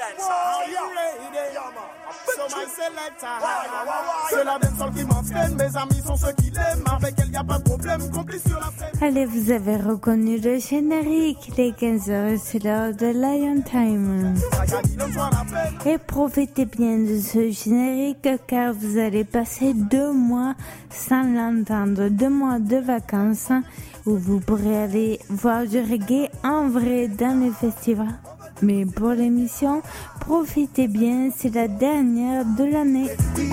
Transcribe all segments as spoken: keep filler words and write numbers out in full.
Are you ready? So my selector. C'est la dancehall qui m'entraîne. Mes amis sont ceux qui l'aiment. Avec elle, y a pas de problème. Complice sur la scène. Allez, vous avez reconnu le générique. Les quinze heures, c'est l'heure de Lion Time. Et profitez bien de ce générique car vous allez passer deux mois sans l'entendre. Deux mois de vacances où vous pourrez aller voir du reggae en vrai dans les festivals. Mais pour l'émission, profitez bien, c'est la dernière de l'année.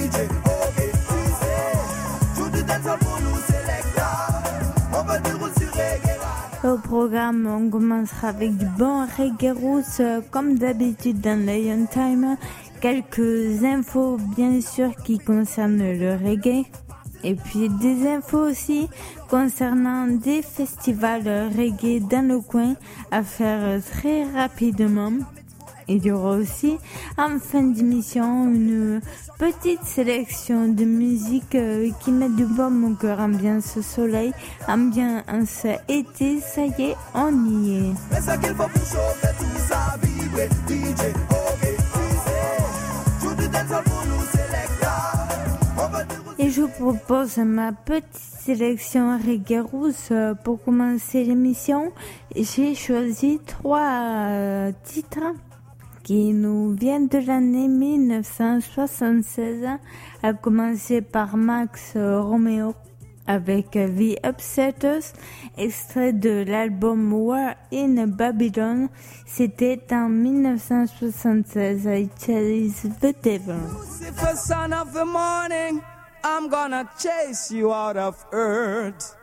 Au programme, on commencera avec du bon reggae roots, comme d'habitude dans Lion Time. Quelques infos, bien sûr, qui concernent le reggae. Et puis des infos aussi concernant des festivals reggae dans le coin à faire très rapidement. Il y aura aussi en fin d'émission une petite sélection de musique qui met du baume au cœur, ambiance soleil, ambiance été, ça y est, on y est. Mais ça qu'il faut pour chauffer tout ça, vibrer, D J, ok, tout du dancehall pour nous sélecta. Et je vous propose ma petite sélection reggae rousse pour commencer l'émission. J'ai choisi trois euh, titres qui nous viennent de l'année dix-neuf cent soixante-seize, à commencer par Max Romeo avec The Upsetters, extrait de l'album War in Babylon. C'était en dix-neuf cent soixante-seize. I Chase the Devil. Lucifer, son of the morning, I'm gonna chase you out of earth.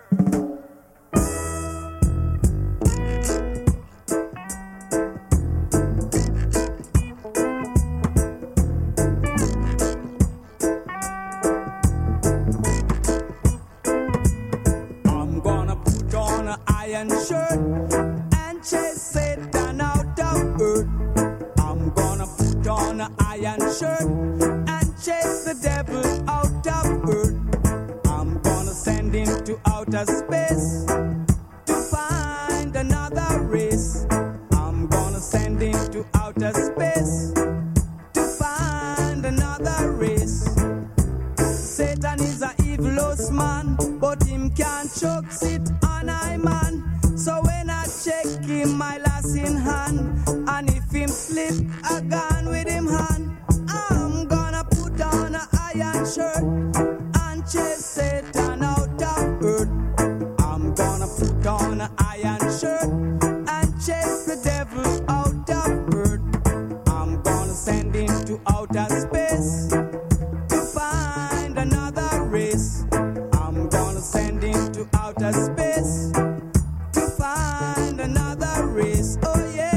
I'm gonna put on an iron shirt and chase Satan out of earth. I'm gonna put on an iron shirt and chase the devil out of earth. I'm gonna send him to outer space to find another race. I'm gonna send him to outer space to find another race. Satan is a evilous man, but him can't choke sit on I man. So when I check him, my lass in hand, and if him slip, I gone with him hand. I'm gonna put on an iron shirt and chase Satan out of earth. I'm gonna put on an iron shirt and chase the devil out of earth. I'm gonna send him to outer space to find another race. I'm gonna send him to outer space to find another race. Oh yeah.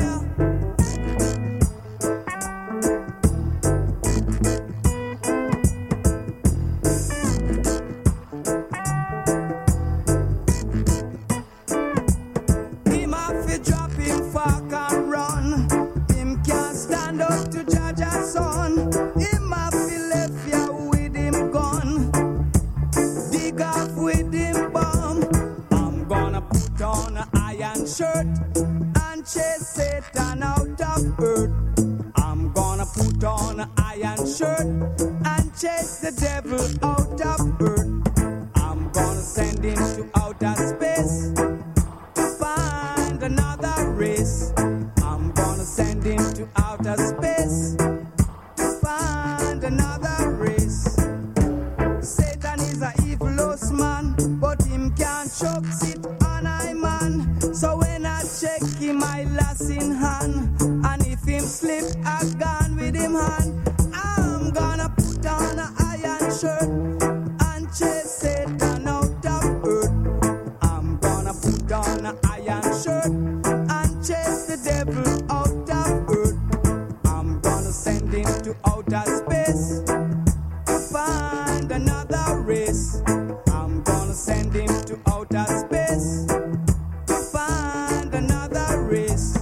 Shirt and chase Satan out of earth. I'm gonna put on an iron shirt and chase the devil out of earth. I'm gonna send him to outer space to find another race. I'm gonna send him to outer space to find another race. Satan is a evilous man, but him can't choke sit on I man. So when I check him, my lass in hand, and if him slip, I gone with him hand. I'm gonna put on an iron shirt and chase Satan out of earth. I'm gonna put on an iron shirt and chase the devil out of earth. I'm gonna send him to outer space to find another race. I'm gonna send him to outer space to find another race.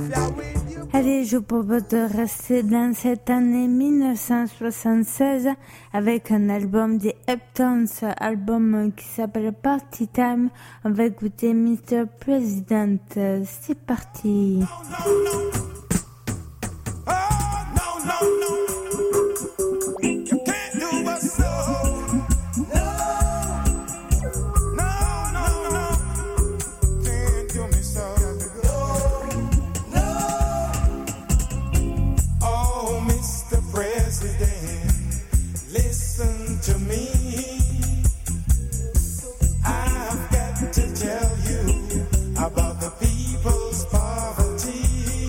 Allez, je vous propose de rester dans cette année mille neuf cent soixante-seize avec un album des Uptowns, album qui s'appelle Party Time. On va écouter mister President. C'est parti. To me, I've got to tell you about the people's poverty.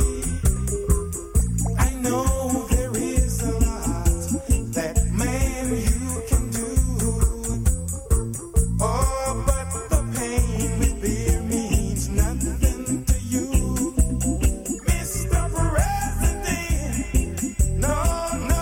I know there is a lot that man you can do. Oh, but the pain we bear means nothing to you, mister President. No, no.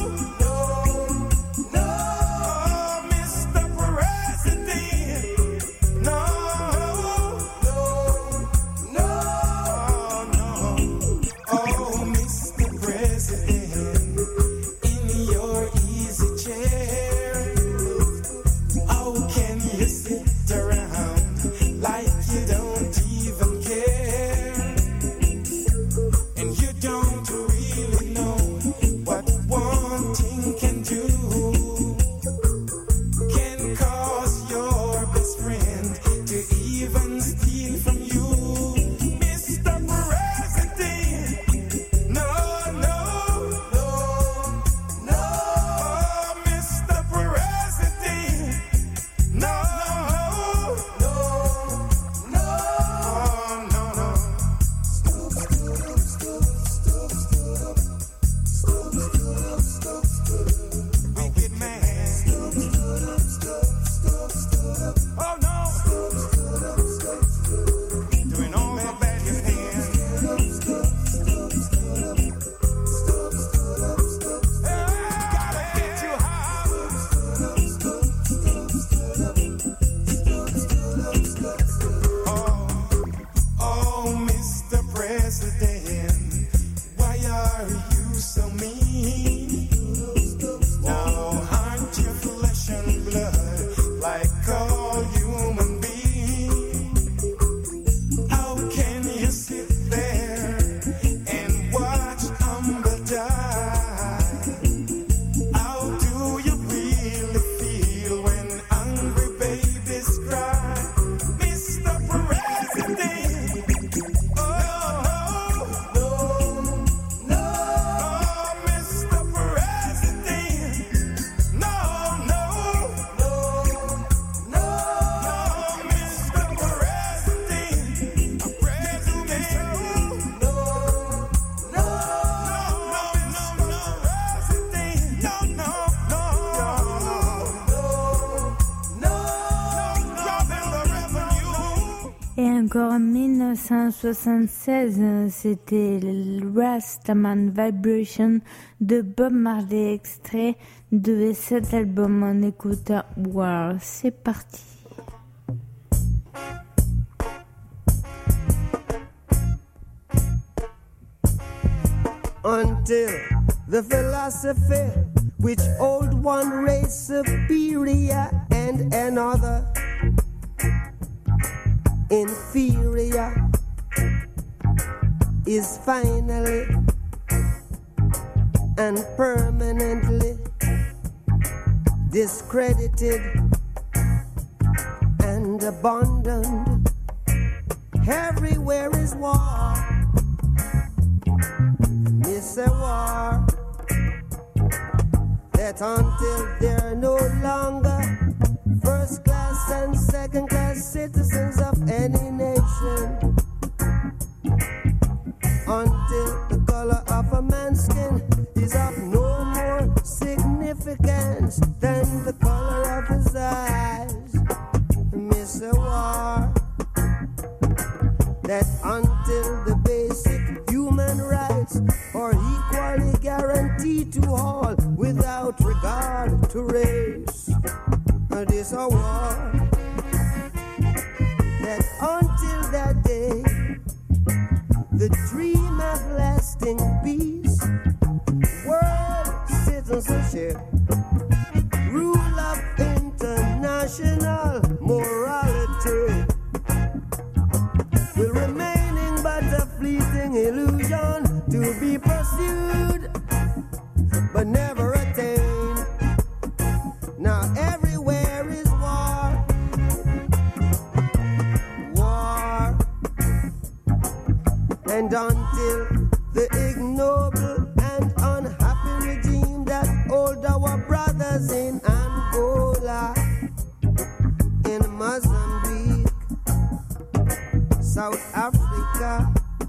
Encore en mille neuf cent soixante-seize, c'était le Rastaman Vibration de Bob Marley, extrait de cet album. On écoute War. C'est parti. Until the philosophy which old one race superior and another inferior is finally and permanently discredited and abandoned. Everywhere is war. It's a war that until they're no longer first class and second class citizens of any nation, until the color of a man's skin is of no more significance than the color of his eyes. Miss a war that until the basic human rights are equally guaranteed to all without regard to race. It is a war that until that day the dream dream of lasting peace. World citizenship, rule of international morality will remaining but a fleeting illusion to be pursued but never attained. Now everywhere is war, war, and until the ignoble and unhappy regime that hold our brothers in Angola, in Mozambique, South Africa,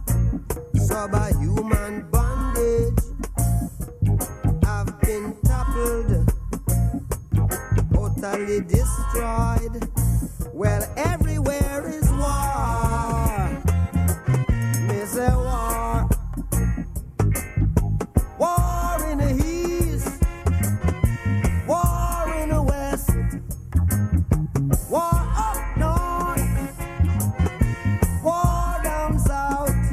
subhuman bondage have been toppled, totally destroyed. Well, everywhere is war. Me say war. War in the east, war in the west, war up north, war down south,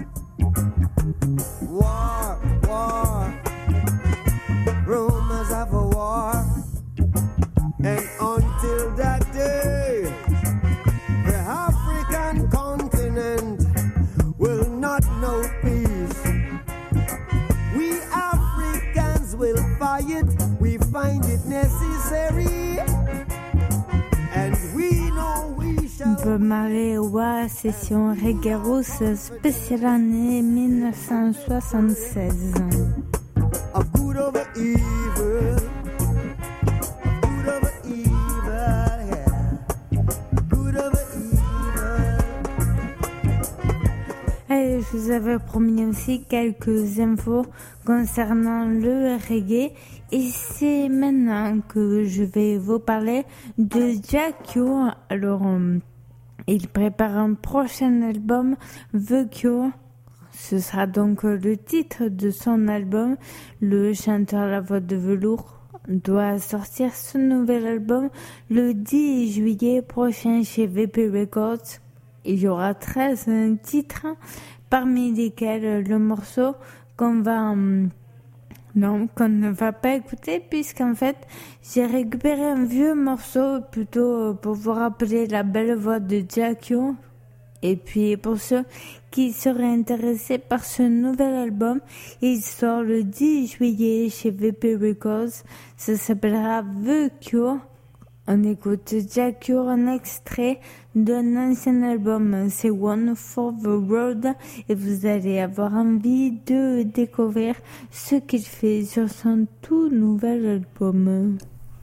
war, war, rumors of a war. And until that day, the African continent will not know peace. We Africans will fight it, we find it necessary, and we know we shall. Bob Marley War session Reggae Roots spéciale année dix-neuf cent soixante-seize. Of good over evil. Et je vous avais promis aussi quelques infos concernant le reggae. Et c'est maintenant que je vais vous parler de Jacko. Alors, euh, il prépare un prochain album, Vecchio. Ce sera donc le titre de son album. Le chanteur à la voix de velours doit sortir ce nouvel album le dix juillet prochain chez V P Records. Il y aura treize titres, parmi lesquels le morceau qu'on va euh, non qu'on ne va pas écouter, puisqu'en fait j'ai récupéré un vieux morceau plutôt pour vous rappeler la belle voix de Jacko. Et puis pour ceux qui seraient intéressés par ce nouvel album, il sort le dix juillet chez V P Records. Ça s'appellera Vecchio. On écoute Jacko, un extrait d'un ancien album, c'est One for the Road, et vous allez avoir envie de découvrir ce qu'il fait sur son tout nouvel album.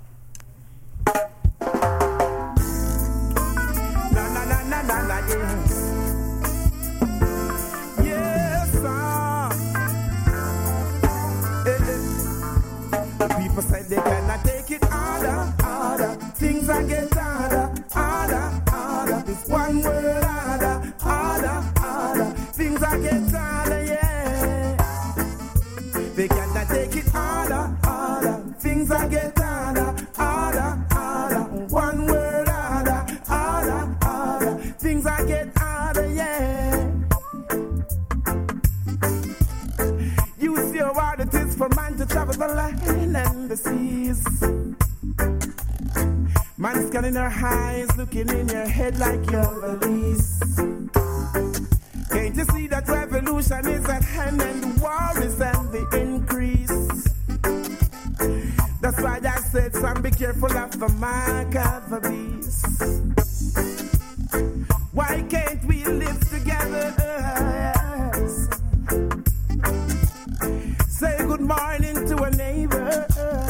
People said they cannot take it harder, harder. Things are get harder, harder, harder. This one word harder, harder, harder. Things are get harder, yeah. They cannot take it harder, harder. Things are get harder, harder, harder. One word harder, harder, harder. Things are get harder, yeah. You see how hard it is for man to travel the land and the seas. Man scanning her eyes, looking in your head like you're Elise. Can't you see that revolution is at hand and the war is on the increase? That's why I said, son, be careful of the mark of the beast. Why can't we live together? Say good morning to a neighbor.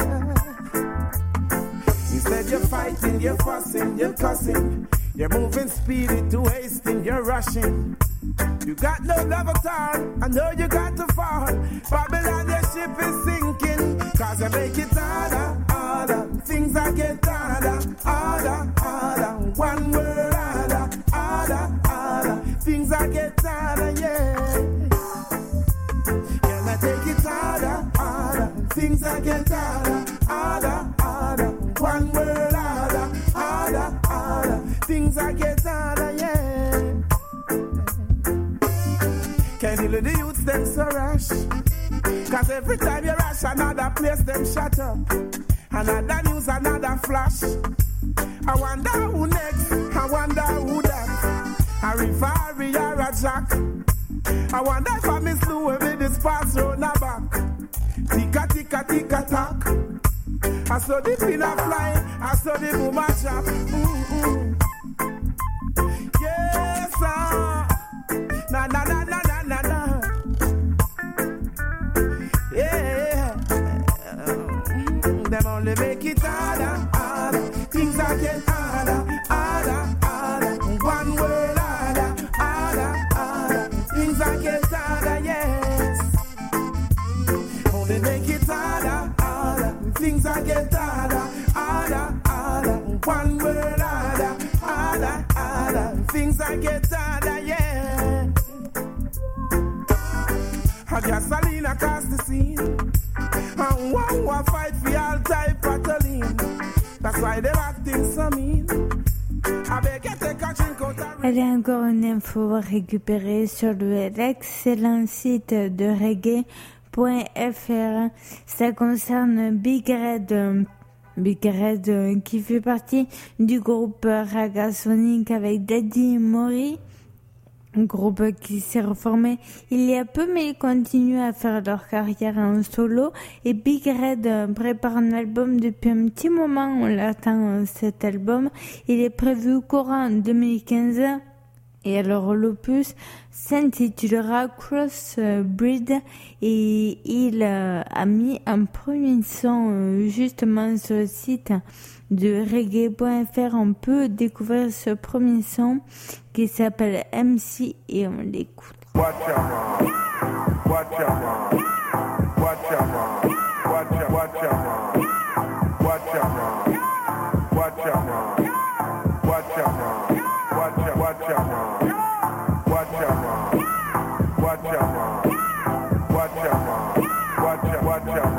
Instead you're fighting, you're fussing, you're cussing. You're moving speedy to wasting, you're rushing. You got no love at all, I know you got to fall. Babylon, your ship is sinking. Cause you make it harder, harder. Things are get harder, harder, harder. One word harder, harder, harder. Things are get harder, yeah. Can I take it harder, harder? Things are get harder, harder, harder. One word harder, harder, harder. Things are get harder, yeah. Can't deal with the youths, them so rush. Cause every time you rush, another place them shut up. Another news, another flash. I wonder who next, I wonder who that. A referee or a jack. I wonder if I miss Louis with this pass round the back. Ticka, ticka, ticka, tack. I saw the pillar fly, I saw the boom a chop. Mm-hmm. Yes, sir. Na, na, na, na, na, na, na. Yeah. Them only make it harder, harder. Things are getting harder, harder, harder. One word harder, harder, harder. Things are getting harder, yes. Only make it harder, harder. Things are getting harder, harder, harder. One word harder, harder, harder. Things are getting harder, yeah. A gasoline across the scene. And one who fight for all type of Cataline. That's why they acting so mean. I beg you take a drink out of... Elle est encore une info récupérée sur le, l'excellent site de reggae point f r. Ça concerne Big Red, Big Red qui fait partie du groupe Raga Sonic avec Daddy Mori. Un groupe qui s'est reformé il y a peu, mais ils continuent à faire leur carrière en solo. Et Big Red prépare un album depuis un petit moment. On l'attend, cet album. Il est prévu courant deux mille quinze. Et alors l'opus s'intitulera Crossbreed. Et il a mis un premier son justement sur le site de reggae point f r. On peut découvrir ce premier son qui s'appelle M C et on l'écoute. Watch out, watch out, watch out, watch out, watch out, watch out, watch out, watch out, watch out, watch out, watch out, watch out, watch out, watch out, watch out,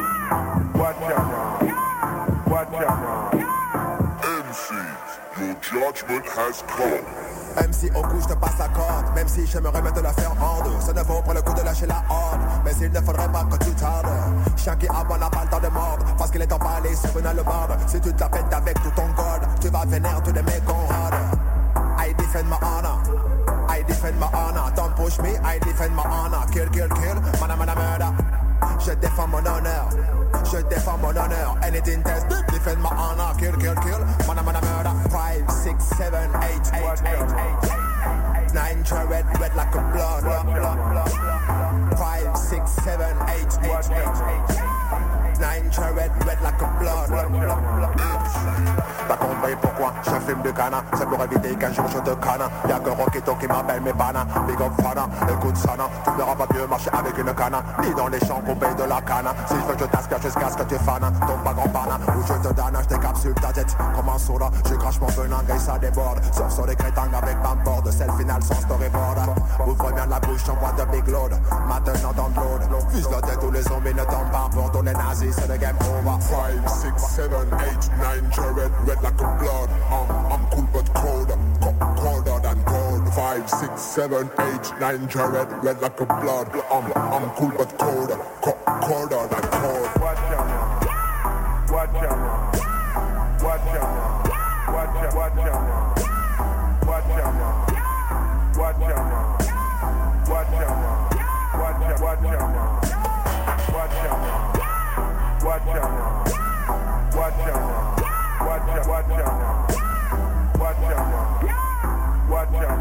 watch out. M C, your judgment has come. Même si au coup je te passe la corde, même si j'aimerais bien te la faire en deux, ça ne vaut pour le coup de lâcher la horde, mais il ne faudrait pas que tu tardes. Chien qui aboie n'a pas le temps de mordre, parce qu'il est emballé sur une allemande. Si tu te la pètes avec tout ton gold, tu vas vénérer tous les mecs qu'on rôde. I defend my honor, I defend my honor. Don't push me, I defend my honor. Kill, kill, kill, mana, mana, murder. Je défends mon honneur, je défends mon honneur. Anything test, defend my honor. Kill, kill, kill, mana, mana, murder. Five, six, seven, eight, eight, eight, eight. Nine, red, red like a blood. Five, six, seven, eight, eight, eight, eight. Nine, red, red like a blood. T'as compris pourquoi je filme du cana? C'est pour éviter qu'un jour je te canne. Y'a que Rockito qui m'appelle mes panas. Big up fana, écoute sana. Tu ne verras pas mieux marcher avec une canne, ni dans les champs coupés de la canne. Si je veux que je t'asperge jusqu'à ce que tu fanes. Tombe pas grand pana, ou je te donne, je décapsule ta tête. Comme un soda, je crache mon venin et ça déborde. Sauf sur les crétins avec ma board. Celle finale sans storyboard. Ouvre bien la bouche, j'envoie de big load. Maintenant dans l'aude, vise la tête où les zombies ne tombent pas. Pour tous les nazis, c'est le game over. Five, six, seven, eight, nine, red, red like a blood. I'm, I'm cool but cold, Co- colder than gold. Five, six, seven, eight, nine, red, red like a blood. I'm, I'm cool but cold, Co- colder than cold. Watch out, watch out, watch out, watch out, watch out, watch out, watch out, watch out, watch out, watch out, watch out, watch out, watch out, watch out, watch out, watch out, watch out, watch out,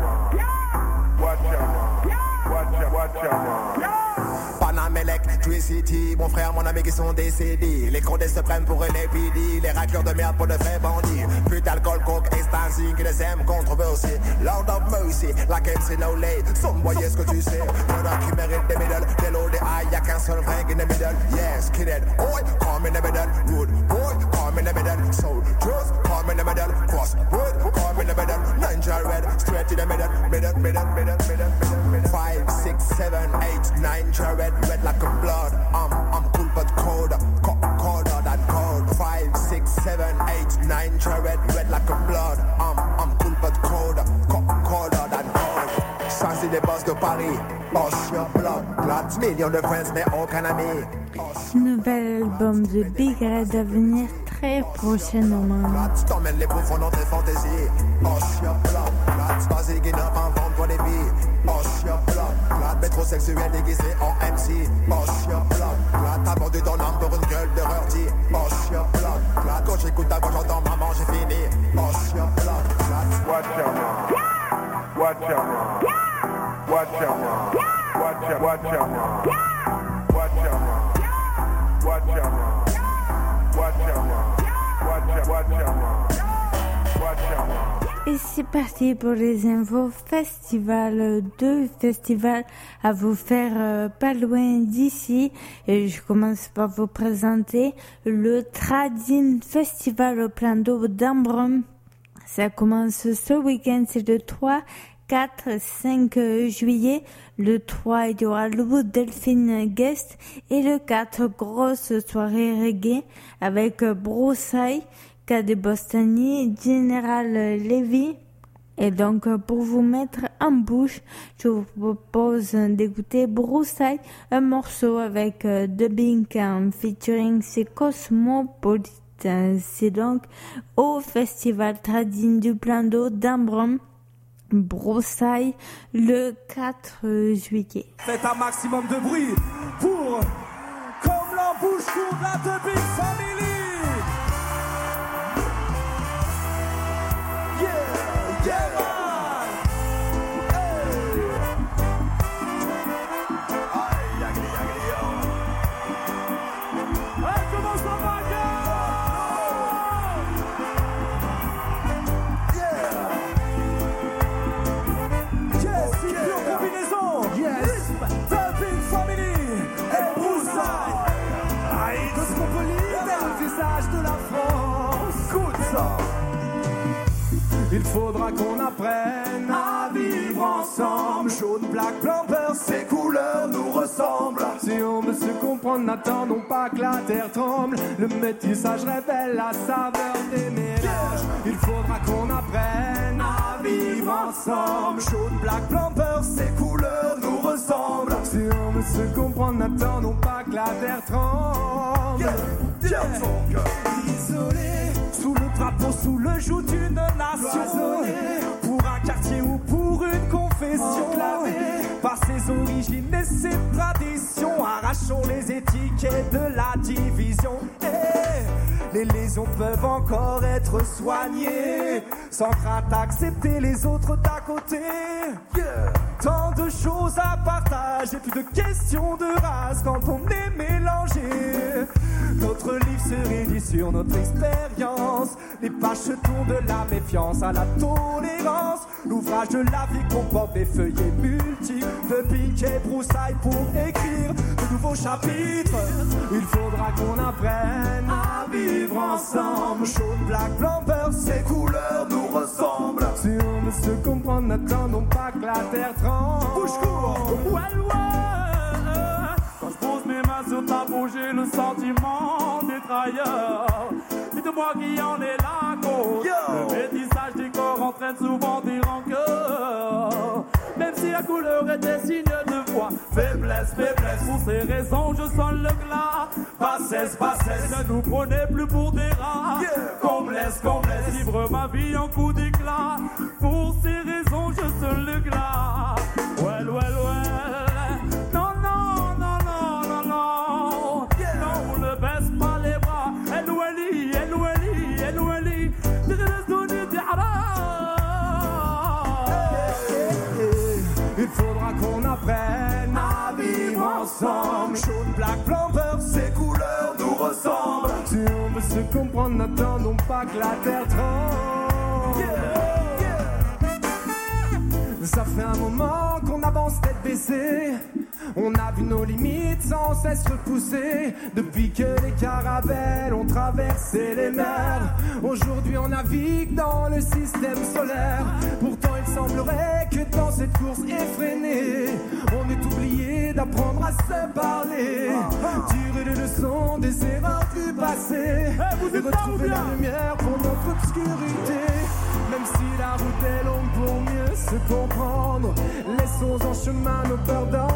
watch out, watch out. Panam Electricity, mon frère, mon ami qui sont décédés. Les condés se prennent pour une épidie, les rackers de merde pour de vrais bandits. Plus d'alcool, coke, ecstasy, qui les aiment controversés. Lord of mercy, like M C No Late. Some boy, est-ce que tu sais? Y'en a qui méritent des middle, des low, des high, y'a qu'un seul vrai in the middle. Yes, kid, boy, come in the middle. Rude, boy, come in the middle. So, just come in the middle. Cross, wood, come in the middle. Ninja red, straight in the middle. Middle, middle, middle, middle, middle. Five, six, seven, eight, nine, red, red like a blood. I'm, I'm cool but cold, Co- colder than cold. Five, six, seven, eight, nine, red, red like a blood. I'm, I'm cool but cold, Co- colder than cold. Ça c'est les boss de Paris, Ocean Blood. blood. Millions de friends, mais aucun ami. Nouvel album de Big Red à venir très prochainement. T'emmènes les bouffons dans tes fantaisies. Hush your blood, blood. Basic enough en vente pour les vies. Hush your blood, blood. Métrosexuel déguisé en M C. Hush your blood, blood. T'as vendu ton âme pour une gueule de rorty. Hush your blood, blood. Quand j'écoute ta voix, j'entends maman, j'ai fini. Hush your blood, blood. Watch your mouth. Watch your mouth. Watch your mouth. Watch your watch your mouth. Watch your mouth. Watch your mouth. Watch your mouth. Watch your watch your mouth. Watch your mouth. Et c'est parti pour les infos festival. Deux festivals à vous faire euh, pas loin d'ici. Et je commence par vous présenter le Tradin Festival au Plan d'eau d'Ambrum. Ça commence ce week-end, c'est le trois, quatre, cinq juillet. Le trois, il y aura le Wood Delphine Guest. Et le quatre, grosse soirée reggae avec Broussailles, K D Bostani, General Levy. Et donc, pour vous mettre en bouche, je vous propose d'écouter Broussailles, un morceau avec dubbing en featuring c'est Cosmopolitan. C'est donc au Festival Tradin du Plan d'eau d'Ambrum, Broussailles, le quatre juillet. Faites un maximum de bruit pour Comme l'embouche pour la The Big Family. Yeah, yeah man. Hey. Aïe, aïe, aïe, aïe. Hey, comment ça va, gars? Yeah. Yes, c'est pure combinaison. Yes. The Big Family et Broussailles. Aïe, Cosmopolitan, le visage de la France. Écoute ça. Il faudra qu'on apprenne à vivre ensemble. Jaune, black, blanc, beurre, ces couleurs nous ressemblent. Si on veut se comprendre, n'attendons pas que la terre tremble. Le métissage révèle la saveur des mélanges. Il faudra qu'on apprenne à vivre ensemble. Jaune, black, blanc, beurre, ces couleurs nous ressemblent. Si on veut se comprendre, n'attendons pas que la terre tremble. Yeah, yeah. Ton cœur isolé, sous le drapeau, sous le joug d'une nation. Cloisonné, pour un quartier ou pour une confession. Enclavé par ses origines et ses traditions. Arrachons les étiquettes de la division. Hey, les lésions peuvent encore être soignées, sans crainte accepter les autres d'à côté. Yeah. Tant de choses à partager, plus de questions de race quand on est mélangé. Notre livre se réduit sur notre expérience. Les pages se tournent de la méfiance à la tolérance. L'ouvrage de la vie comporte des feuillets multiples, de piques et broussailles pour écrire de nouveaux chapitres. Il faudra qu'on apprenne à vivre ensemble. Jaune, black, blanc, beurre, ces couleurs nous ressemblent. Si on veut se comprendre, n'attendons pas que la terre tremble. Bouge court, ouais, ouais. Quand je pose mes mains sur ta bouche, j'ai le sentiment d'être ailleurs. Dites-moi qui en est la cause. Le métissage des corps entraîne souvent des rancœurs. Même si la couleur est des signes de foi. Faiblesse, faiblesse, pour ces raisons je sens le glas. Bassesse, bassesse, ne nous prenez plus pour des rats. Yeah. Qu'on me laisse, qu'on me laisse vivre ma vie en coup d'éclat. Pour ces raisons je sens le glas. Well, well, well. Non, non, non, non, non, non. Yeah. Non, on ne baisse pas les bras. Eloueli, Eloueli, Eloueli. Il faudra qu'on apprenne à vivre ensemble. Jaune, black, blanc, beurre, ces couleurs nous ressemblent. Si on veut se comprendre, n'attendons pas que la terre tremble. Yeah, yeah. Ça fait un moment qu'on avance tête baissée. On a vu nos limites sans cesse repousser. Depuis que les caravelles ont traversé les mers, aujourd'hui on navigue dans le système solaire. Pourtant il semblerait que dans cette course effrénée, on est oublié d'apprendre à se parler, tirer les leçons des erreurs du passé, et retrouver la lumière pour notre obscurité. Même si la route est longue pour mieux se comprendre, laissons en chemin nos peurs danser.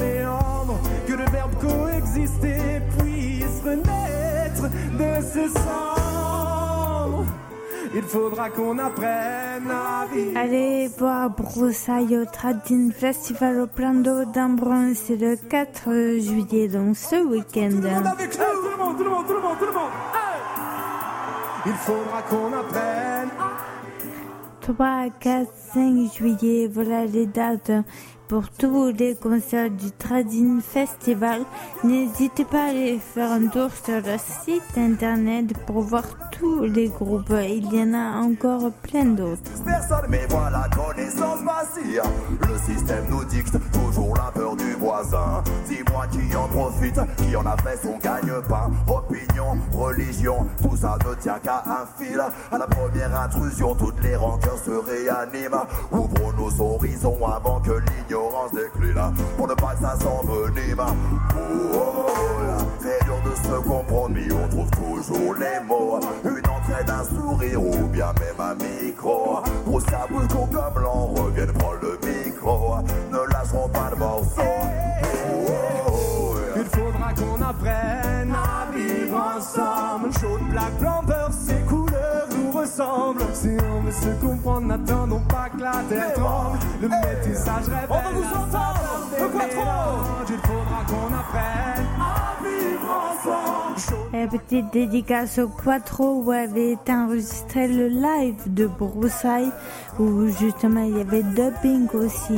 méandre, que le verbe coexister puisse renaître de ses cendres. Il faudra qu'on apprenne à vivre. Allez voir Broussailles au Tradin Festival au Plein d'eau d'Ambron, c'est le quatre juillet, donc ce week-end. Tout le monde avec nous. Hey, tout le monde, tout le monde, tout le monde, tout le monde. Hey. Il faudra qu'on apprenne. trois, quatre, cinq juillet, voilà les dates pour tous les concerts du Tradin Festival. N'hésitez pas à aller faire un tour sur le site internet pour voir tous les groupes. Il y en a encore plein d'autres. Personne, mais voilà, connaissance vacille. Le système nous dicte toujours la peur du voisin. Dis-moi qui en profite, qui en a fait son gagne-pain. Opinion, religion, tout ça ne tient qu'à un fil. À la première intrusion, toutes les rancœurs se réaniment. Ouvrons nos horizons avant que l'ignorance décline. Pour ne pas que ça s'envenime. Oh, oh, oh, c'est dur de se comprendre, mais on trouve toujours les mots. Une entrée d'un sourire ou bien même un micro. Pour ça brûle qu'on comme l'on revienne prendre le micro. Ne lâcherons pas le morceau. Oh, oh, oh. Il faudra qu'on apprenne à vivre ensemble. Chaude, black, blanc, beurre, ces couleurs nous ressemblent. Si on veut se comprendre, n'attendons pas que la terre tremble. Le métissage révèle. On va vous entendre. Le quattro. Il faudra qu'on apprenne à vivre ensemble. La petite dédicace au Quattro où avait été enregistré le live de Broussailles où justement il y avait dubbing aussi.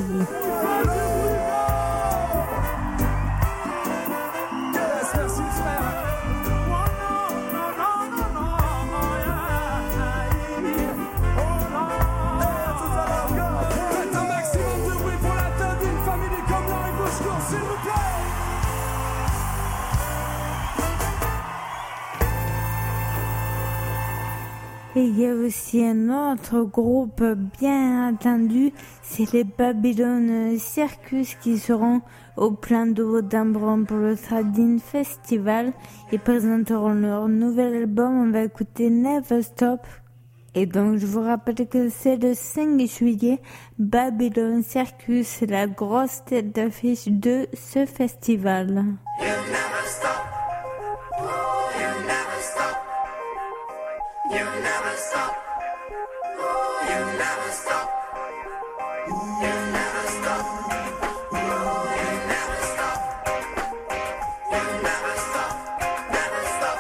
Et il y a aussi un autre groupe bien attendu, c'est les Babylon Circus qui seront au Plein d'eau d'Ambron pour le Tradin Festival. Ils présenteront leur nouvel album, on va écouter Never Stop. Et donc je vous rappelle que c'est le cinq juillet, Babylon Circus, c'est la grosse tête d'affiche de ce festival. You never stop. You never stop. You never stop. You never stop. You never stop. You never stop. You never stop. Never stop.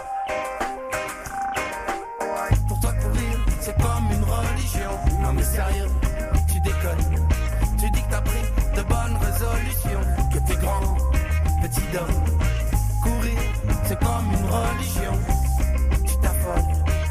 Pour toi courir, c'est comme une religion. Non mais sérieux, tu déconnes. Tu dis que t'as pris de bonnes résolutions, que t'es grand, petit homme. Courir, c'est comme une religion. Tu t'affoles.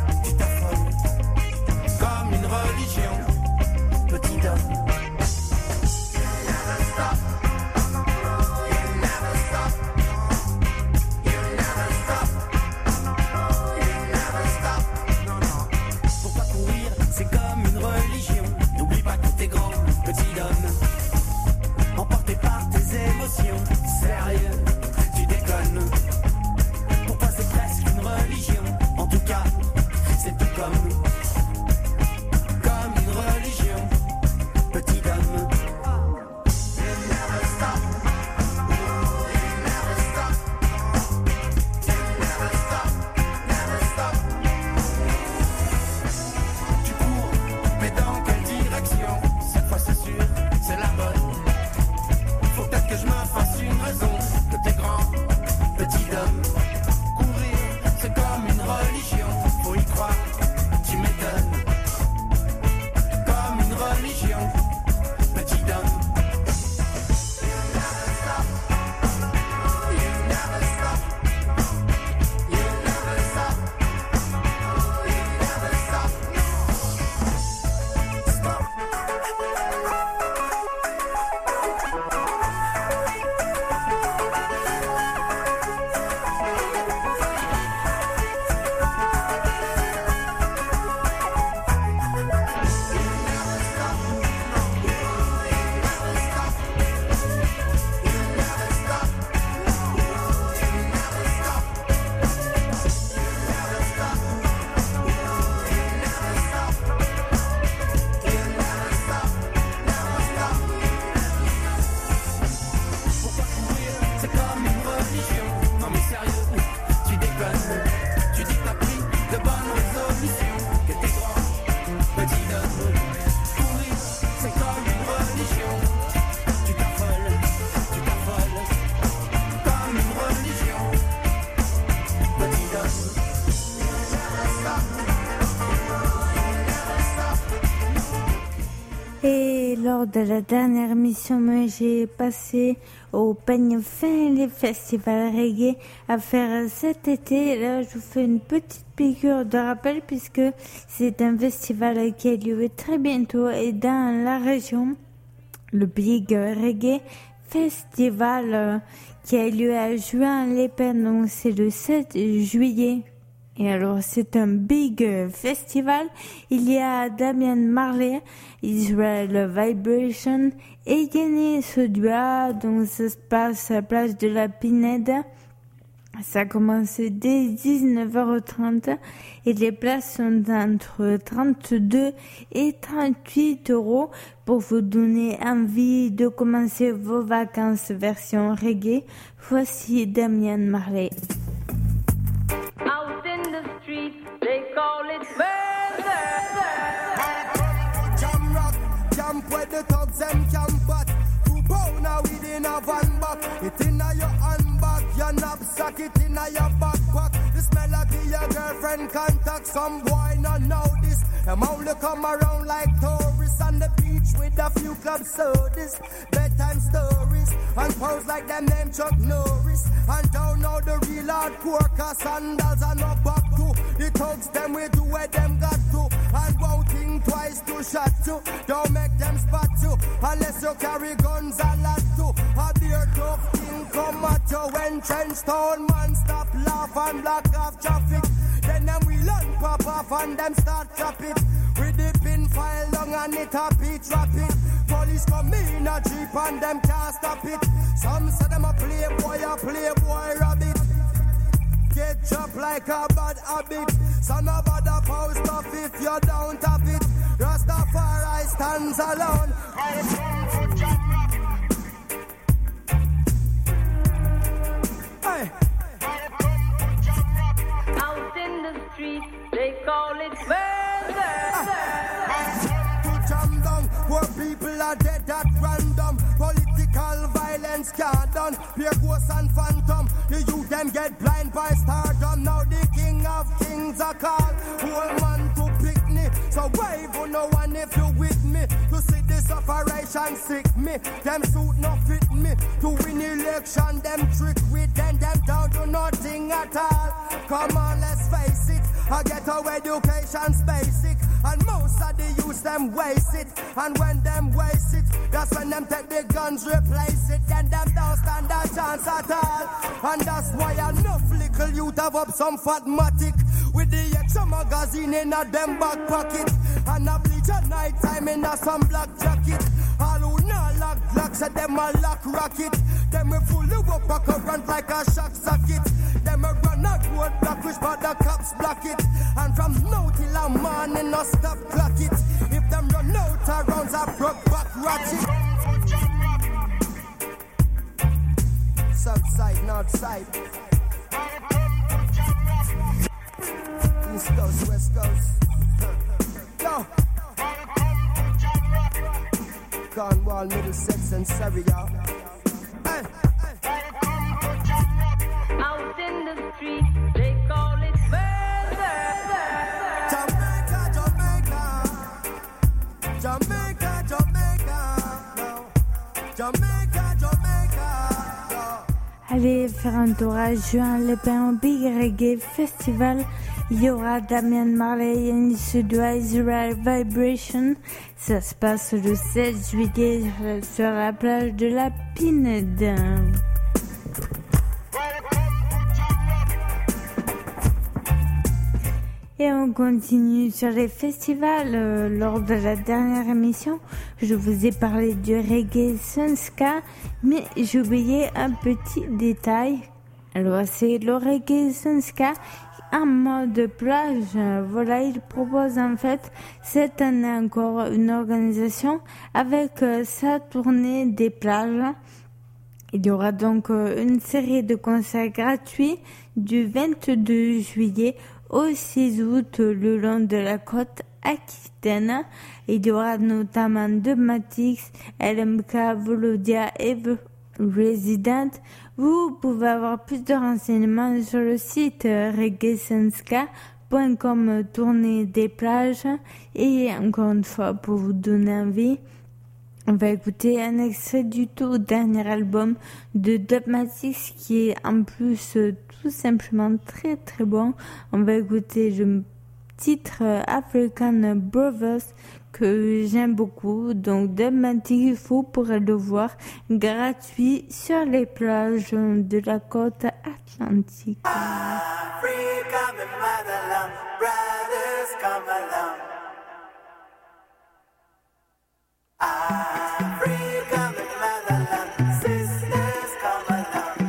Comme une religion, petit homme. You never stop. You never stop. You never stop. You never stop. Non, non. Pour pas courir, c'est comme une religion. N'oublie pas que t'es grand, petit homme. Emporté par tes émotions. Sérieux, tu déconnes. Pour toi, c'est presque une religion. de la dernière émission, moi j'ai passé au peigne fin les festivals reggae à faire cet été. Là, je vous fais une petite piqûre de rappel puisque c'est un festival qui a lieu très bientôt et dans la région, le Big Reggae Festival euh, qui a lieu à Juan-les-Pins, donc c'est le sept juillet. Et alors, c'est un big festival. Il y a Damian Marley, Israel Vibration et Yannis Sodua. Donc, ça se passe à la place de la Pinède. Ça commence dès dix-neuf heures trente et les places sont entre trente-deux et trente-huit euros pour vous donner envie de commencer vos vacances version reggae. Voici Damian Marley. Out in the street, they call it murder. Jam rock, jump where the thugs them camp at. Two pounder within a van back. It inna your handbag, your knapsack, it inna your backpack. The smell of your girlfriend contact. Some boy not know this. Them only come around like tourists on the beach with a few club sodas, bedtime stories, and pose like them name Chuck Norris. And don't know the real hardcore, cause sandals are not back to. The thugs them way to where them got to. And won't think twice to shot you. Don't make them spot you, unless you carry guns a lot too. A beer tough thing come at you when trench town man stop laugh and block off traffic. Then them we learn pop off and them start chop it. With the pin file long and it a beat rapid. Police come in a jeep and them can't stop it. Some say them a playboy, a playboy rabbit. Get chopped like a bad habit. Son of a da post off if you don't have it. Rastafari stands alone. Hey. Out in the street, they call it murder. To jam down, where people are dead at random. Political violence can't done. Pure ghosts and phantom. The youth them get blind by stardom. Now the king of kings are called. Whole man to pick me. So wave on no one if you with me. To see this operation sick me. Them suit no fit me. To win election, them trick with them. Them down to nothing at all. Come on, let's face it. I get our education's basic. And most of the youth them waste it. And when them waste it, that's when them take the guns, replace it. Then them don't stand a chance at all. And that's why enough little youth have up some fatmatic. With the extra magazine in a them back pocket. And a bleach at night time in a some black jacket. All who not lock blocks at them a lock rocket. Them we full of up a current like a shock socket. Them a run a road block which but the cops block it. And from now till a morning no stop clock it. If them run out of rounds a broke back ratchet. South side, north side. East coast, west coast. Yo. Cornwall, Middlesex and Surrey, y'all. Hey. Out in the street, they call it murder. Jamaica, Jamaica. Jamaica, Jamaica. No. Jamaica, Jamaica. No. Allez faire un tour à Juan-les-Pins au Big Reggae Festival. Il y aura Damian Marley, Yannis Sodua, Israel Vibration. Ça se passe le sept juillet sur la plage de la Pinède. Et on continue sur les festivals. Euh, lors de la dernière émission, je vous ai parlé du reggae Sunska, mais j'ai oublié un petit détail. Alors c'est le reggae Sunska en mode plage. Voilà, il propose en fait cette année encore une organisation avec euh, sa tournée des plages. Il y aura donc euh, une série de concerts gratuits du vingt-deux juillet au six août le long de la côte aquitaine. Il y aura notamment Dogmatix, L M K, Volodia et The Resident. Vous pouvez avoir plus de renseignements sur le site reggae sunska point com tournée des plages. Et encore une fois, pour vous donner envie, On va écouter un extrait du tout dernier album de Dubmatix qui est en plus euh, tout simplement très très bon. On va écouter le titre euh, African Brothers que j'aime beaucoup. Donc Dubmatix, vous pourrez le voir gratuit sur les plages de la côte atlantique. Africa, my motherland, brothers come along. Africa, my motherland, sisters come along.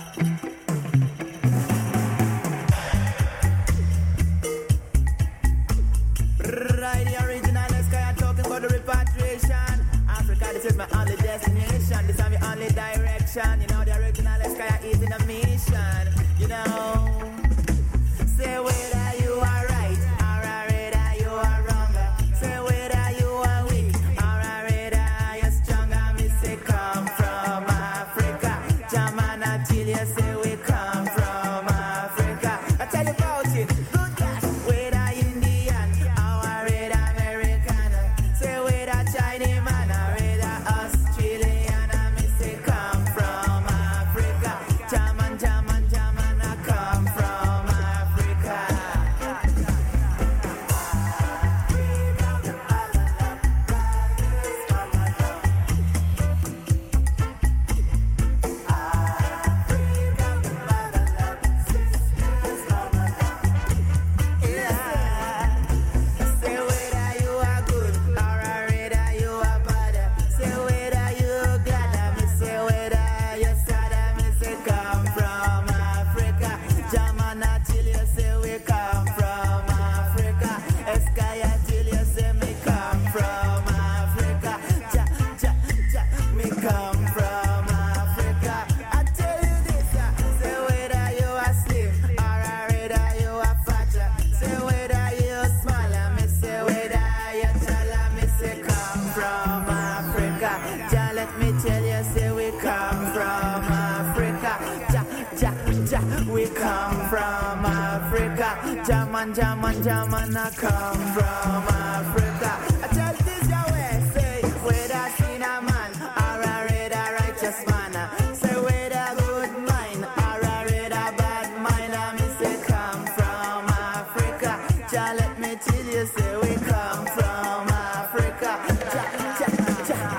Right, the original Sky talking about the repatriation. Africa, this is my only destination. This is my only direction. You know, the original Sky is in a mission. You know, say whether you are right or whether you are wrong. Say whether you are weak or whether you're strong. Me say come from Africa. Jamana till you say we come from Africa. I tell you about it. Good gosh, whether Indian or whether American. Say whether Chinese man or whether Australian. Me say come from Africa. Jaman, Jaman, Jaman, I come from Africa. Say whether you are good or whether you are bad. Say whether you glad, me say whether you sad. Me say come from Africa. Jamana till you say we come from Africa. Eskaya till you say me come from Africa. Ja, ja, ja, me come from Africa. I tell you this, uh, say whether you are slim or whether you are fat. Say whether you small, me say whether you tall. Me say come from Africa. Ja, let me tell you, say we come from Africa. Ja, ja, ja, we come from Africa. Jaman, Jaman, Jaman, I come from Africa. I tell this your way, say whether sin a man or a red a righteous man. Say whether good mind or a red a bad mind. I me say come from Africa. Ja, let me tell you, say we come from Africa. Ja, ja, ja.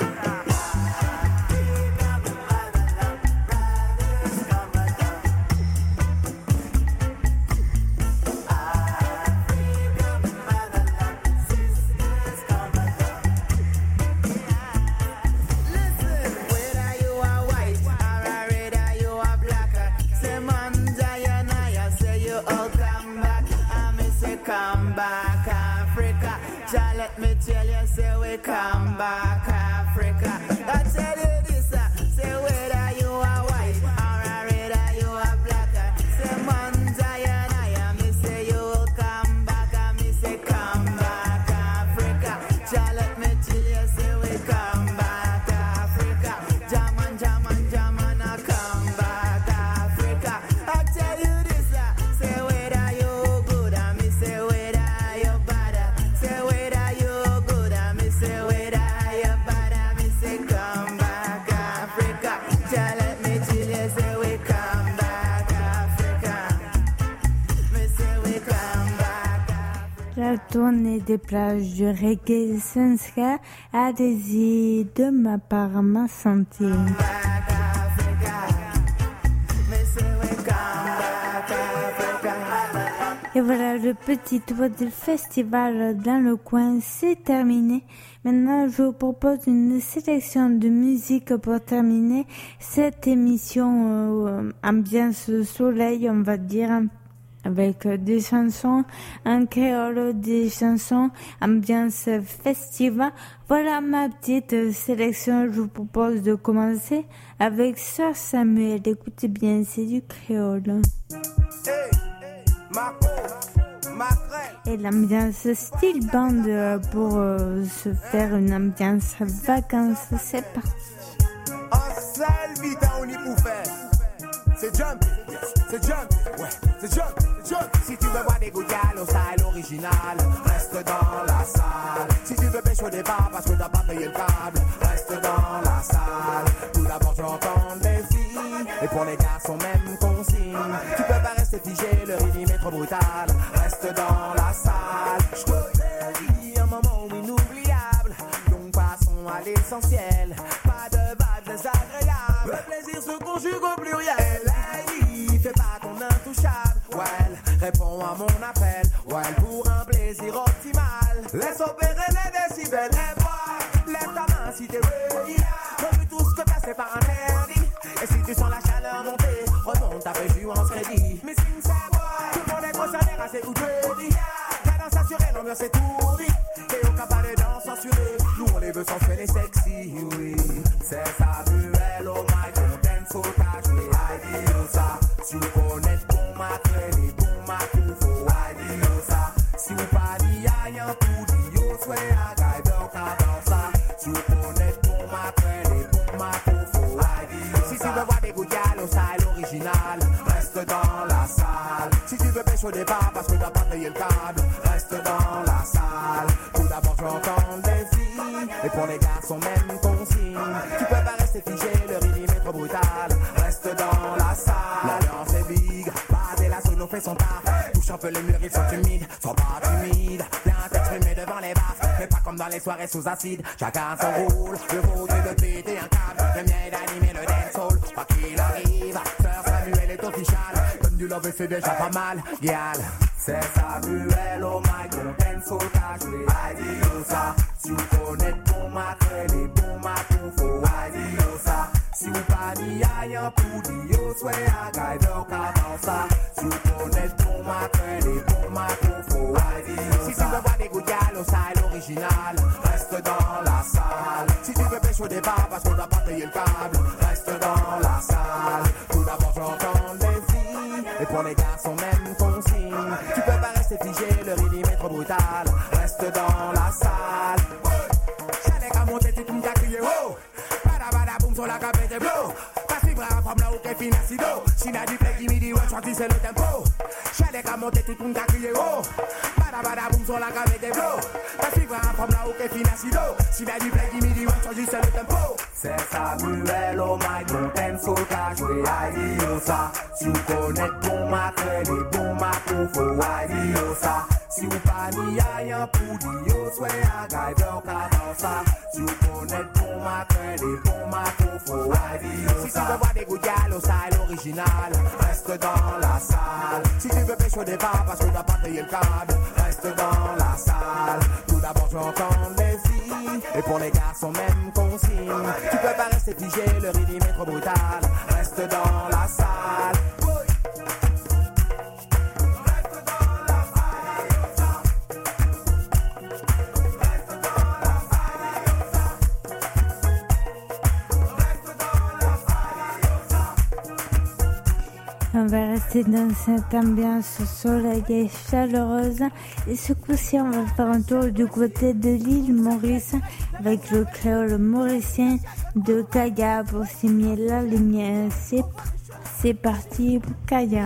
Listen, whether you are white or whether you are black, say man Zion, say you all come back. I me say come back Africa. Ja, let me tell you, say we come back Africa. I tell you this, uh, say whether you are white or whether you are black, say man Zion, I me say you will come back. I me say come back Africa. Ja, let me tell you, say we come back Africa. Jaman, Jaman, Jaman, I come back Africa. I tell you this, uh, say whether you good, I me say whether you bad. Say whether you good, I me say whether you bad. I me say come back Africa. Ja, let me tell you, say we come back Africa. Me say we come back Africa. La tournée des plages du reggae Senska a des de ma part ma santé. Back Africa. Me say we come back Africa. Et voilà, le petit tour du festival dans le coin, c'est terminé. Maintenant, je vous propose une sélection de musique pour terminer cette émission euh, ambiance soleil, on va dire, avec des chansons en créole, des chansons ambiance festive. Voilà ma petite sélection. Je vous propose de commencer avec Sœur Samuel. Écoutez bien, c'est du créole. Et l'ambiance style band euh, pour euh, se faire une ambiance vacances. C'est parti. Un seul beat on y pour faire. c'est jump, yes, c'est jump, ouais, c'est jump, c'est jump. Si tu veux voir des gougales au style original, reste dans la salle. Si tu veux pêcher au départ parce que t'as pas payé le câble, reste dans la salle. Tout d'abord tu entends les filles, et pour les garçons même consigne. Tu peux pas rester figé, le rythme est trop brutal, reste dans la salle. Je te dis un moment inoubliable, donc passons à l'essentiel. Pas de vagues désagréables, le plaisir se conjugue au pluriel. Lady, fais pas ton intouchable, well, réponds à mon appel, well, pour un plaisir optimal. Laisse opérer les décibels, et boy, lève ta main si t'es ready. Remue tout ce que t'as, c'est pas interdit. Et si tu sens la chaleur monter, remonte ta feuille jouance crédit. Mais si c'est boy, tout le monde est concerné, rassé ou jeudi. Cadence assurée, l'ambiance est tourdie. Et aucun pas de danse censurée. Nous on les veut sensuels et sexy, oui. C'est Samuel, oh my god, dance au cash, oui, I dis ça. Si vous connaissez bon ma crédit, bon ma coup, faut I dis ça. Si vous pas dit aïe, un coup dit yo, soit à gaille, donc à dans ça. Si vous connaissez bon ma crédit, bon ma coup, faut I dis ça. Si tu veux voir des gougales au style original, reste dans la salle. Si tu veux pêcher au départ parce que t'as pas payé le câble, reste dans la salle. Tout d'abord tu entends les filles, et pour les garçons même consigne. Tu peux pas rester figé, le rythme est trop brutal, reste dans la salle. L'alliance est big, pas la sono fait son taf. Touche un peu les murs, ils sont humides, sois pas timide. Viens t'exprimer devant les baffes, mais pas comme dans les soirées sous acide. Chacun son rôle, le vôtre est de péter un câble. Le mien est d'animer le dancehall, quoi qu'il arrive. Sœur Samuel est official, donne du love et c'est déjà pas mal, gal. C'est Samuel, oh my god, dancehall cash, oui, I dis ça. Si vous connaissez bon ma crédit, bon ma coup, faut I dis ça. Si vous pas dit aïe, un coup dit yo, soit à gaille, donc avant ça. Si vous connaissez bon ma crédit, bon ma coup, faut I dis ça. Si tu veux voir des gougales au style original, reste dans la salle. Si tu veux pêcher au départ parce qu'on t'a pas payé le câble, reste dans la salle. Tout d'abord j'entends les filles, et pour les garçons même consigne. Tu peux pas rester figé, le rythme est trop brutal, reste dans la salle. Chalet à monter, tu me crié oh. Bada bada boum sur la cabine de blow. Passe les bras comme là où qu'est financido. Si n'a du play qui me dit ouais, choisis c'est le tempo. Chalet à monter, tu me crié oh. Bada bada boum sur la cabine de blow. Passe les bras comme là où qu'est financido. Si n'a du play qui me dit ouais, choisis c'est le tempo. C'est Samuel, oh my god, dancehall cash, oui, I dis ça. Si vous connaissez bon ma crédit, bon ma coup, faut I dis ça. Si vous pas ni aïe, un coup dit yo, soit à gaille, donc avant ça. Si vous connaissez bon ma crédit, bon ma coup, faut I dis ça. Si tu veux voir des gougales au style original, reste dans la salle. Si tu veux pêcher au départ parce que t'as pas payé le câble, reste dans la salle. Tout d'abord tu entends les filles, et pour les garçons même consigne. Tu peux pas rester figé, le rythme est trop brutal, reste dans la salle. On va rester dans cette ambiance soleillée chaleureuse et ce coup-ci on va faire un tour du côté de l'île Maurice avec le créole mauricien de Kaya pour signer la lumière. C'est, c'est parti pour Kaya.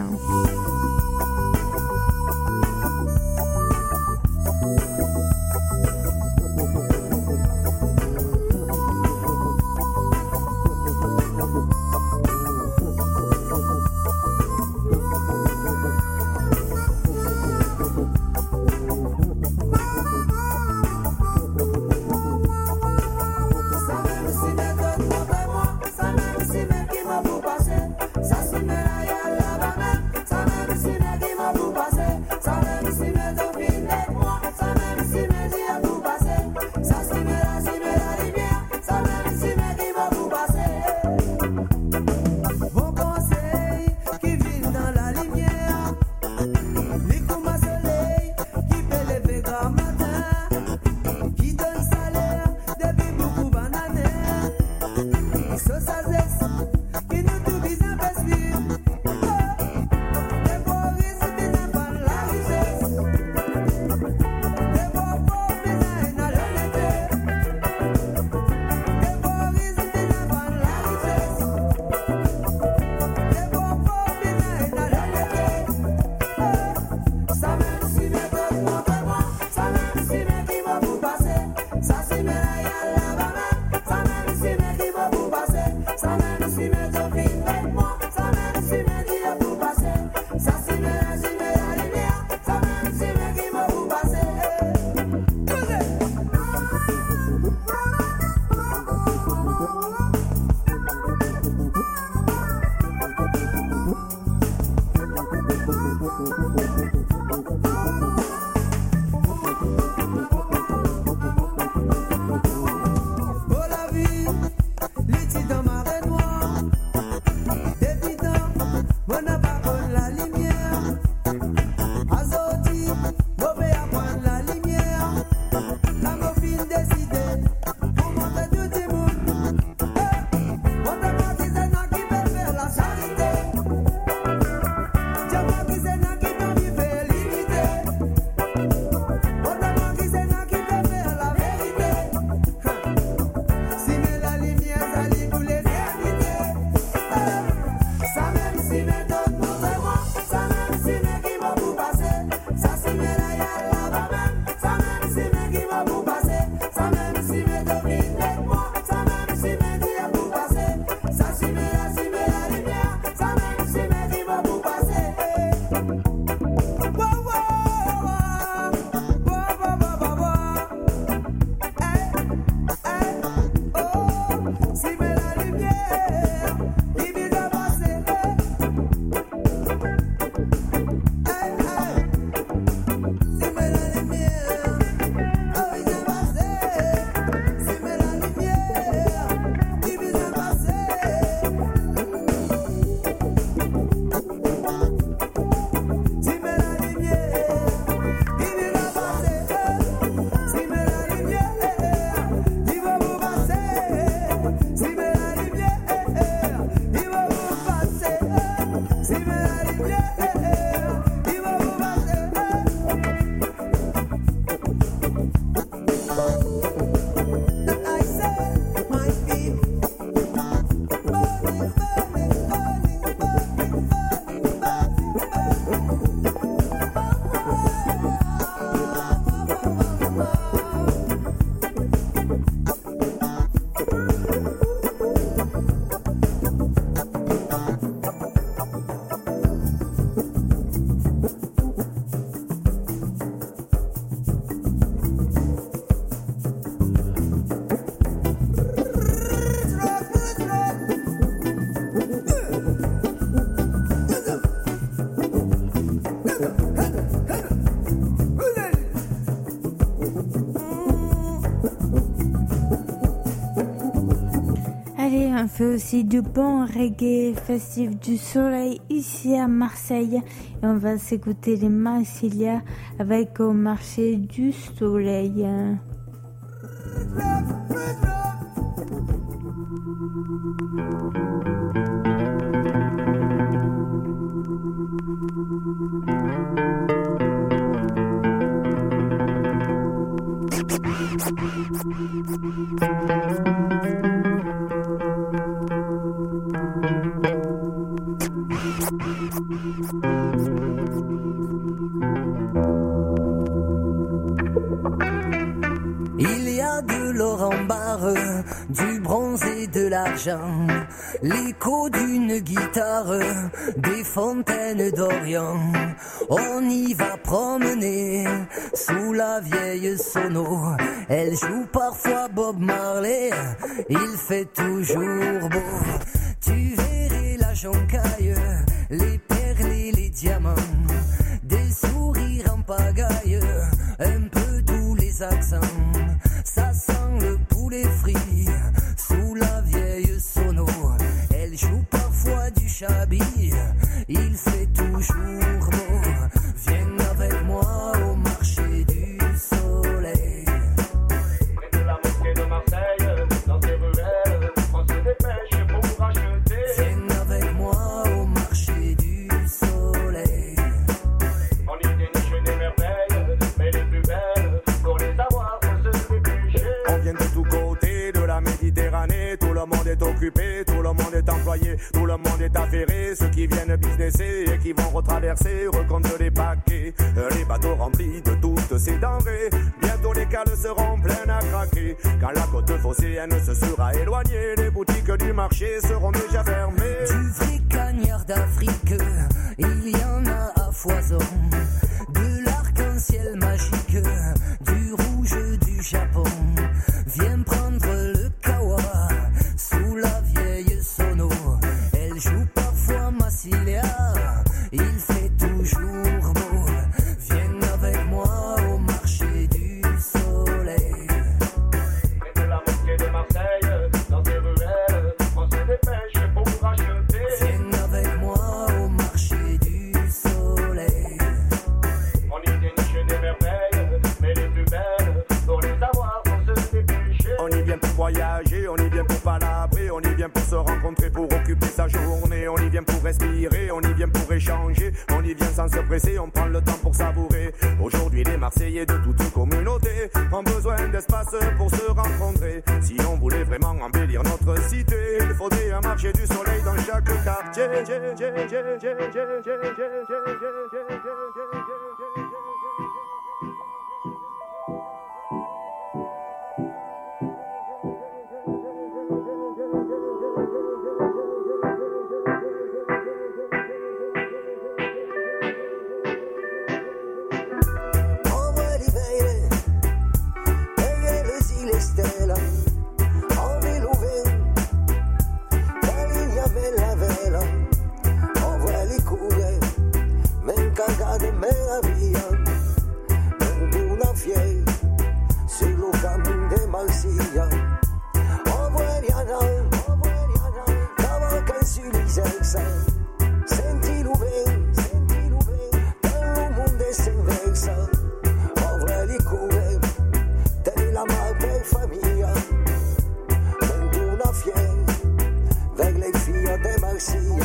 Ça même si même qui m'a vous passer, ça c'est me la ya la ba même, ça même si me donne montrez-moi, ça même si me qui va vous passer, ça si me la y'a là-bas même, ça même si me qui va vous passer, ça même si me domine avec moi, ça même si me dit à vous passer, ça si me la si me la lumière, ça même si me qui va vous passer. Wow, wow, wow, wow, wow, wow, wow. Hey, hey, oh, si me la lumière, il vient de passer. Hey, hey, si me la lumière, oh, il vient de passer. Si me la lumière, il vient de passer. Si me la lumière, il vient de passer. Si me la lumière, il va vous passer. Si me la lumière, il va vous passer. Si me la lumière, il va vous passer. I said, my feet, burning, burning, burning, burning, burning, Allez, on fait aussi du bon reggae festif du soleil ici à Marseille. Et on va s'écouter les Marsilia avec Au marché du soleil. Il y a de l'or en barre, du bronze et de l'argent, l'écho d'une guitare, des fontaines d'Orient. On y va promener sous la vieille sono. Elle joue parfois Bob Marley, il fait toujours beau. Tu verrais la joncaille, les perles et les diamants, des sourires en pagaille, un peu tous les accents. Ça sent le poulet frit sous la vieille sono. Elle joue parfois du chablis, il fait toujours beau. Viens avec moi au marché du soleil. Près de la mosquée de Marseille, dans ses ruelles, on se dépêche pour acheter. Viens avec moi au marché du soleil. On y déniche des merveilles, mais les plus belles, pour les avoir, faut se dépêcher. On vient de tous côtés de la Méditerranée, tout le monde est occupé, tout le monde est employé, tout le monde est affairé. Ceux qui viennent businesser et qui vont retraverser recomptent les paquets, les bateaux remplis de toutes ces denrées. Bientôt les cales seront pleines à craquer. Quand la côte phocéenne se sera éloignée, les boutiques du marché seront déjà fermées. Du vrai cagnard d'Afrique, il y en a à foison. De l'arc-en-ciel magique, du rouge du Japon. Viens prendre le kawa sous la vieille sono. Elle joue parfois Massilia, il fait toujours beau. Viens avec moi au marché du soleil. Près de la mosquée de Marseille, dans ses ruelles, on se dépêche pour acheter. Viens avec moi au marché respirer, on y vient pour échanger, on y vient sans se presser, on prend le temps pour savourer. Aujourd'hui les Marseillais de toute communauté ont besoin d'espace pour se rencontrer. Si on voulait vraiment embellir notre cité, il faudrait un marché du soleil dans chaque quartier. Stella, envie l'ouvrir, la ligne avec la vela, envoie les couilles, même caga de meravilla, même una fiel, sur le camin de Marseille, envoie Rihanna, cavalcan sur les ex, senti l'ouvrir, dans le monde s'inverse, envoie les couilles. La madre famille, même una fiel, avec les filles de Marseille.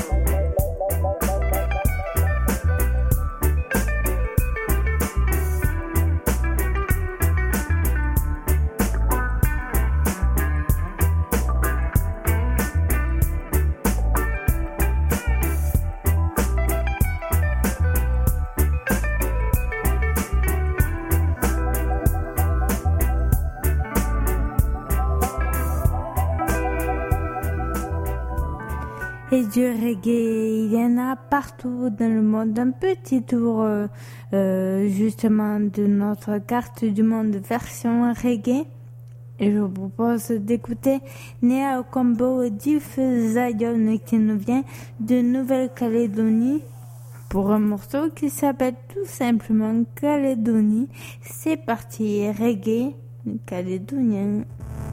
Et du reggae, il y en a partout dans le monde. Un petit tour euh, euh, justement de notre carte du monde version reggae. Et je vous propose d'écouter Nea Combo Diff Zion qui nous vient de Nouvelle-Calédonie pour un morceau qui s'appelle tout simplement Calédonie. C'est parti, reggae calédonien.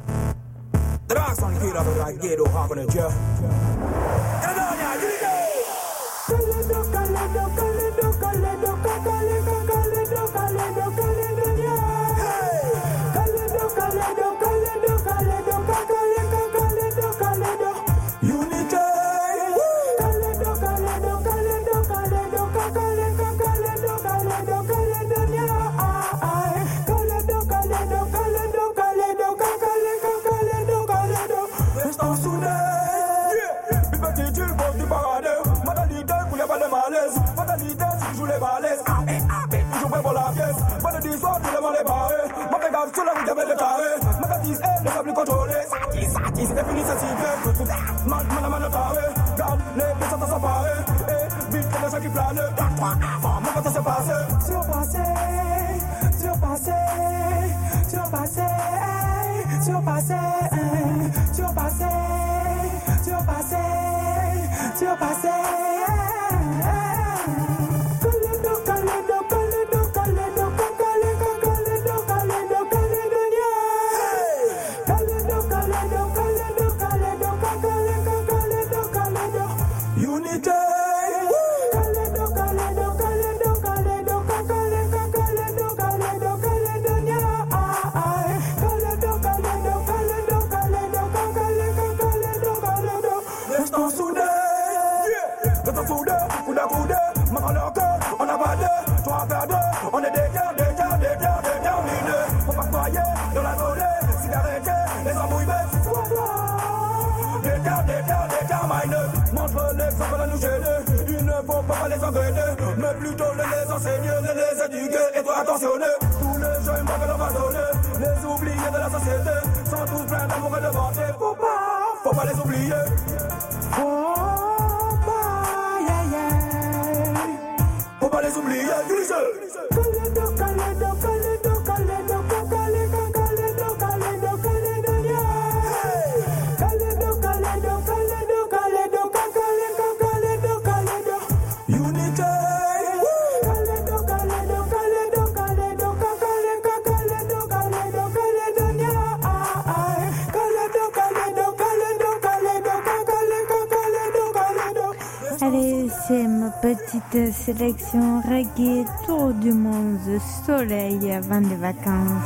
Allez, c'est ma petite sélection reggae tour du monde soleil avant les vacances.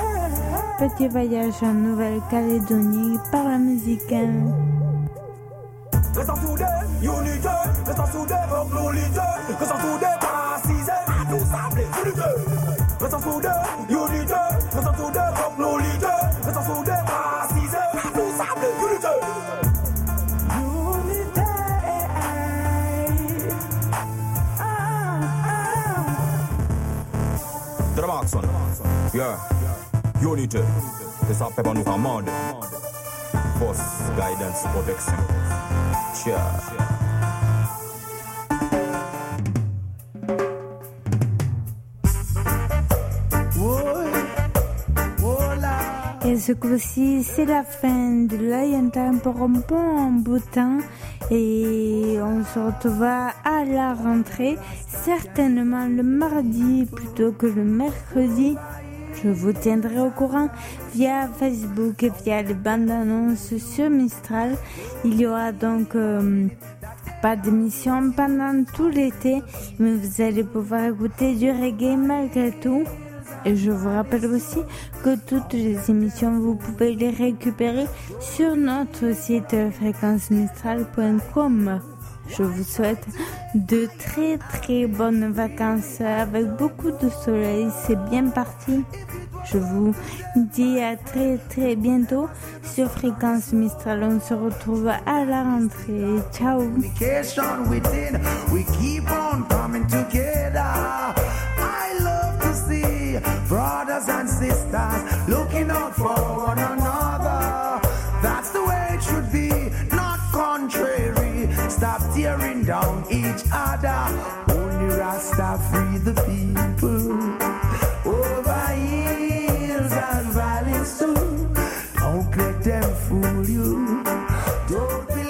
Petit voyage en Nouvelle-Calédonie par la musique. restons soudés, unité, restons soudés, pour nous l'idée, restons soudés, précisés, tout semblé, unité. Restons soudés, unité, restons soudés, pour nous l'idée, restons soudés, précisés, tout semblé, unité. To the mark, son. Yeah. Unity. C'est ça, pep, nous commande. Force, guidance, protection. Cheer. Et ce coup-ci, c'est la fin de Lion Time pour un bon bout de temps. Et on se retrouvera à la rentrée, certainement le mardi plutôt que le mercredi. Je vous tiendrai au courant via Facebook et via les bandes annonces sur Mistral. Il y aura donc euh, pas d'émission pendant tout l'été, mais vous allez pouvoir écouter du reggae malgré tout. Et je vous rappelle aussi que toutes les émissions, vous pouvez les récupérer sur notre site fréquence mistral point com. Je vous souhaite de très très bonnes vacances avec beaucoup de soleil. C'est bien parti. Je vous dis à très très bientôt sur Fréquence Mistral. On se retrouve à la rentrée. Ciao. Brothers and sisters looking out for one another. That's the way it should be, not contrary. Stop tearing down each other. Only Rasta free the people. Over hills and valleys too. Don't let them fool you. Don't be